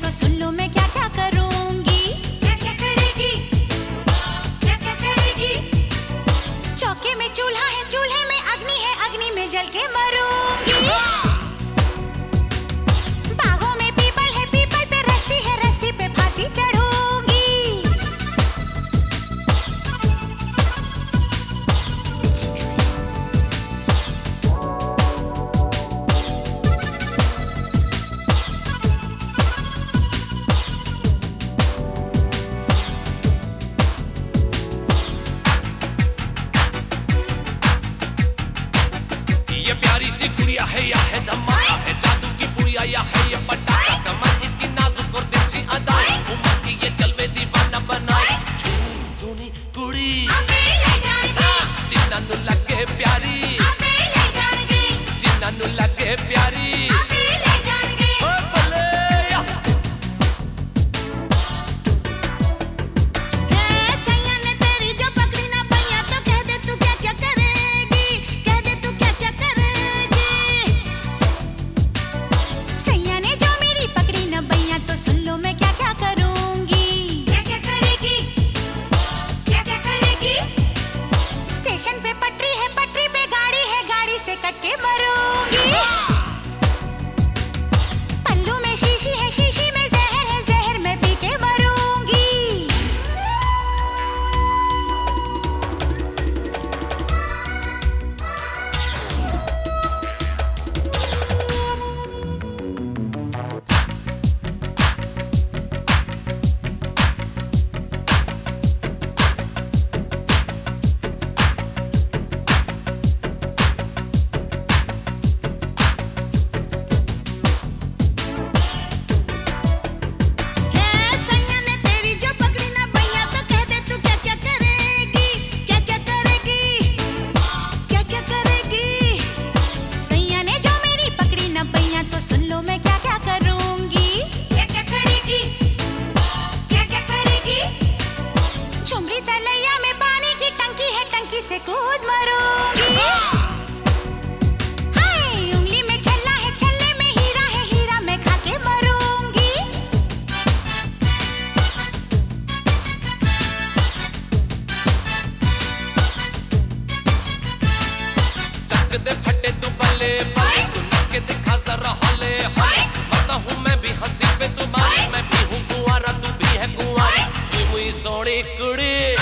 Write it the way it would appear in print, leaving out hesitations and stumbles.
तो सुन लो मैं क्या क्या करूंगी। क्या क्या करेगी, क्या क्या करेगी। चौके में चूल्हा है, चूल्हे में अग्नि है, अग्नि में जल के मरूंगी। बागों में पीपल है, पीपल पे रस्सी है, रस्सी पे फांसी चढ़ूंगी। ये प्यारी सी गुड़िया है या है धमाका है, जादू की पुड़िया या है ये पटाखा। कमर इसकी नाजुक और तिरछी अदाएं, उम्र की ये जलवे दीवाना बनाए। सोनी कुड़ी जिन्ना नु लगे प्यारी, जिन्ना नु लगे प्यारी। ओ भले या। सैया ने तेरी जो पकड़ी ना पैया तो कह दे तू क्या क्या करेगी, कह दे तू क्या क्या करेगी। सैया ने जो मेरी पकड़ी ना पैया तो सुन लो मैं क्या क्या करूंगी। क्या क्या करेगी, क्या क्या करेगी। स्टेशन पे पटरी है, पटरी पे गाड़ी है, गाड़ी से कट के मरूंगी। पल्लू में शीशी है, शीशी में जहर है, जहर में पी के मरूंगी। सैया ने तेरी जो पकड़ी ना पैया तो कह दे तू क्या क्या करेगी, क्या क्या करेगी, क्या क्या करेगी। सैया ने जो मेरी पकड़ी ना पैया तो सुन लो मैं क्या क्या करूंगी। क्या क्या करेगी, क्या क्या करेगी। चुमरी तलैया में पानी की टंकी है, टंकी से कूद मरूंगी। हाय उंगली में छल्ला है, छल्ले में हीरा है, हीरा में खा के मरूंगी। चक दे फटे तू बल्ले बल्ले, तू नच के दिखा जरा हले हले। मरता हूँ मैं भी हंसी पे तुम्हारी, मैं भी हूँ कुंवारा तू भी है कुंवारी। हुई सोनी कुड़ी